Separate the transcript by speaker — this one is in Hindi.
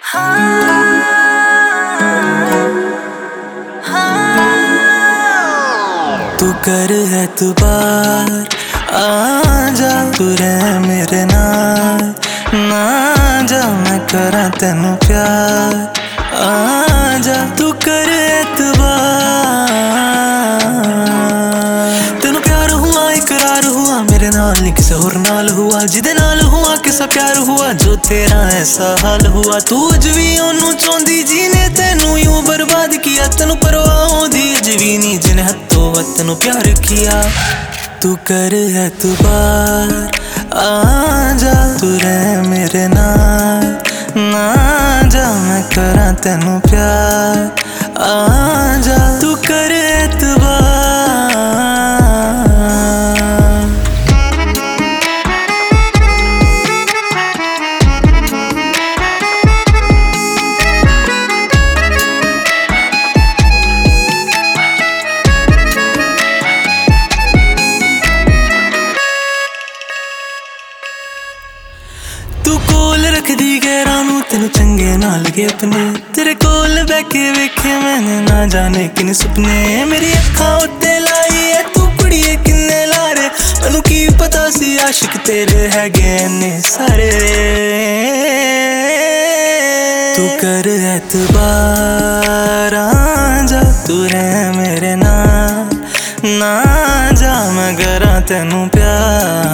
Speaker 1: तू कर एतबार आजा, तू रह मेरे नाल ना जा, मैं करा तेनू प्यार आजा। तू कर एतबार, तेनू प्यार हुआ इकरार हुआ मेरे नाल नहीं किसे होर नाल हुआ, जिदे नाल हुआ किसा प्यार हुआ जो तेरा ऐसा हाल हुआ। तू अज भी ओनू चाहती जीने तेनू यूं बर्बाद किया, तेनू परवाह दी अज भी नहीं जिन्हें हथों हथ तेनू प्यार किया। तू कर एतबार आजा, तू रह मेरे नाल ना जा, मैं करा तेनू प्यार आजा। तू कर एतबार। तू कोल रख दी गैरां नू तेनू चंगे ना लगे अपने, तेरे कोल बैके वेखे मैंने ना जाने किन सुपने। मेरी अखां उत्ते लाई है तू कुड़िए किन्ने लारे, मैनू की पता सी आशिक तेरे हैगे ने सारे। तू कर एतबार आजा, तू रह मेरे नाल ना जा, मैं करा तेनू प्यार